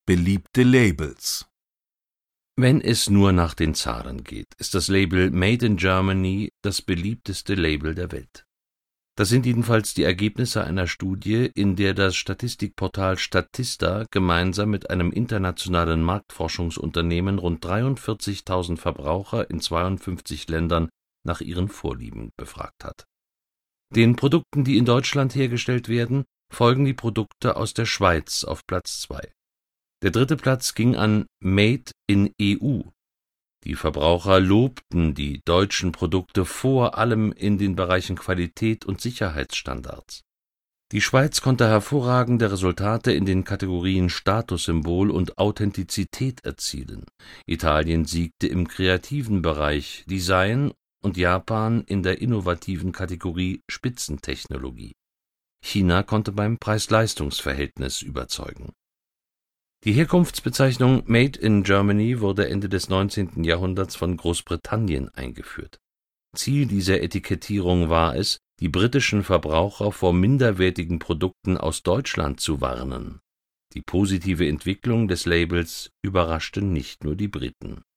Beliebte Labels. Wenn es nur nach den Zahlen geht, ist das Label Made in Germany das beliebteste Label der Welt. Das sind jedenfalls die Ergebnisse einer Studie, in der das Statistikportal Statista gemeinsam mit einem internationalen Marktforschungsunternehmen rund 43.000 Verbraucher in 52 Ländern nach ihren Vorlieben befragt hat. Den Produkten, die in Deutschland hergestellt werden, folgen die Produkte aus der Schweiz auf Platz 2. Der 3. Platz ging an Made in EU. Die Verbraucher lobten die deutschen Produkte vor allem in den Bereichen Qualität und Sicherheitsstandards. Die Schweiz konnte hervorragende Resultate in den Kategorien Statussymbol und Authentizität erzielen. Italien siegte im kreativen Bereich Design und Japan in der innovativen Kategorie Spitzentechnologie. China konnte beim Preis-Leistungs-Verhältnis überzeugen. Die Herkunftsbezeichnung Made in Germany wurde Ende des 19. Jahrhunderts von Großbritannien eingeführt. Ziel dieser Etikettierung war es, die britischen Verbraucher vor minderwertigen Produkten aus Deutschland zu warnen. Die positive Entwicklung des Labels überraschte nicht nur die Briten.